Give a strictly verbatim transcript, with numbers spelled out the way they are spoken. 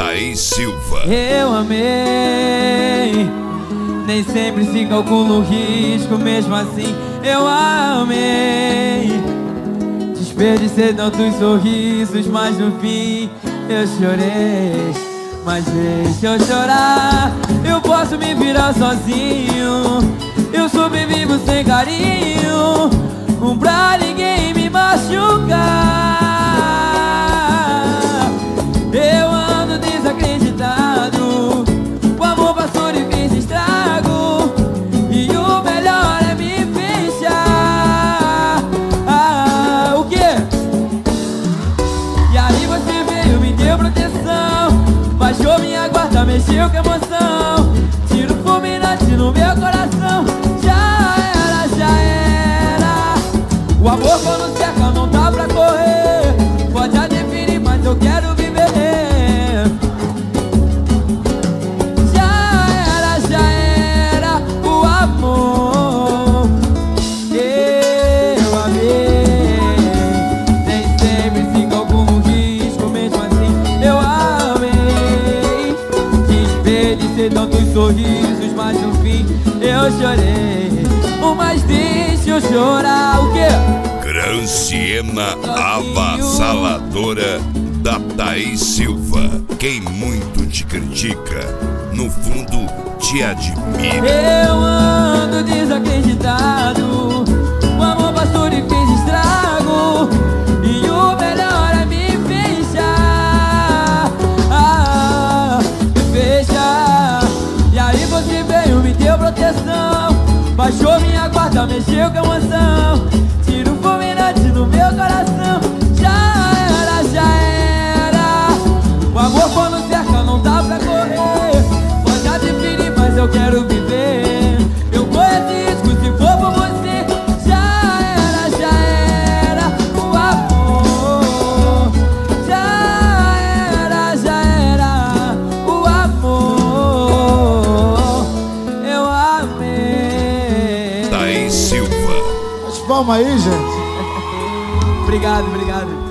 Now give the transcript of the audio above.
Thaís Silva. Eu amei, nem sempre se calcula o risco, mesmo assim eu amei. Desperdicei tantos sorrisos, mas no fim eu chorei. Mas deixa eu chorar, eu posso me virar sozinho. Eu sobrevivo sem carinho, um pra ninguém me machucar. Eu ando desacreditado, o amor passou e fez estrago, e o melhor é me fechar. Ah, o quê? E aí você veio, me deu proteção, baixou minha guarda, mexeu com emoção, tiro fulminante no meu coração. Já era, já era. O amor quando cerca não dá pra correr, pode a definir, mas eu quero viver. Já era, já era o amor. Eu amei, nem sempre se calcula um risco, mesmo assim eu amei. Desperdicei tantos sorrisos, mas no fim eu chorei. Mas deixa eu chorar, o quê? Granciema avassaladora da Thaís Silva. Quem muito te critica, no fundo te admira. Eu ando desacreditado, o amor passou e fez estrago, e o melhor é me fechar. Ah, me fechar. E aí você veio, me deu proteção, baixou minha guarda, mexeu com emoção, tiro fulminante no meu coração. Já era, já era. O amor quando cerca não dá pra correr, pode a definir, mas eu quero viver. Eu corro risco se for por você. Já era, já era o amor. Já era, já era o amor. Eu amei. Thaís Silva. As palmas aí, gente. Obrigado, obrigado.